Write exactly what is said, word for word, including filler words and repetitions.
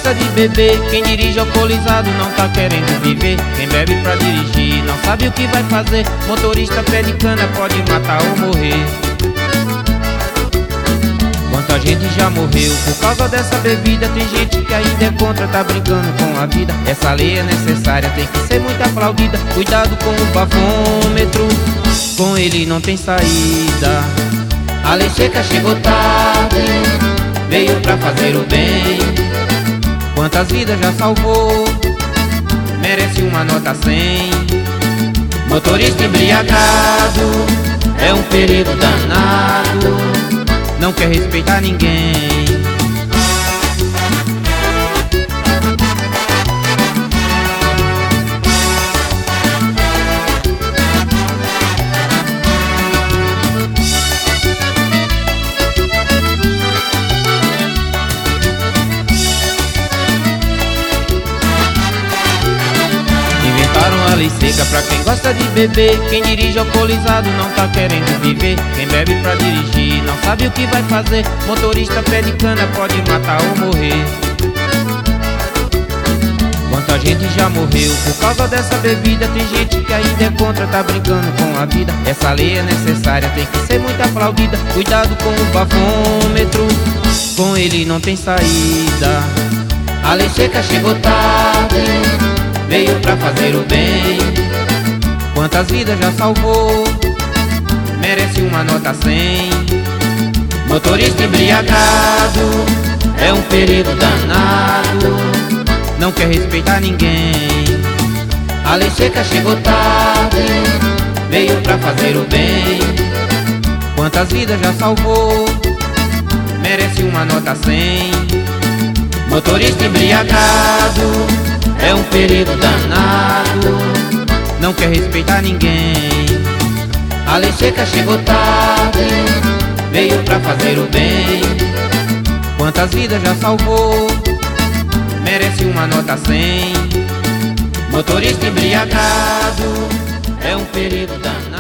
gosta de beber, quem dirige alcoolizado não tá querendo viver. Quem bebe pra dirigir não sabe o que vai fazer. Motorista pé de cana pode matar ou morrer. Quanta gente já morreu por causa dessa bebida. Tem gente que ainda é contra, tá brincando com a vida. Essa lei é necessária, tem que ser muito aplaudida. Cuidado com o bafômetro, com ele não tem saída. A lei seca chegou tarde, veio pra fazer o bem. Quantas vidas já salvou, merece uma nota cem. Motorista embriagado é um perigo danado, não quer respeitar ninguém. Inventaram a lei seca pra quem gosta de beber. Quem dirige alcoolizado não tá querendo viver. Quem bebe pra dirigir não sabe o que vai fazer. Motorista pé de cana pode matar ou morrer. Quanta gente já morreu por causa dessa bebida. Tem gente que ainda é contra, tá brincando com a vida. Essa lei é necessária, tem que ser muito aplaudida. Cuidado com o bafômetro, com ele não tem saída. A lei seca chegou tarde, veio pra fazer o bem. Quantas vidas já salvou, merece uma nota cem. Motorista embriagado é um perigo danado, não quer respeitar ninguém. A lei seca chegou tarde, veio pra fazer o bem. Quantas vidas já salvou, merece uma nota cem. Motorista embriagado é um perigo danado, não quer respeitar ninguém. A lei seca chegou tarde, veio pra fazer o bem. Quantas vidas já salvou, merece uma nota cem. Motorista embriagado é um perigo danado.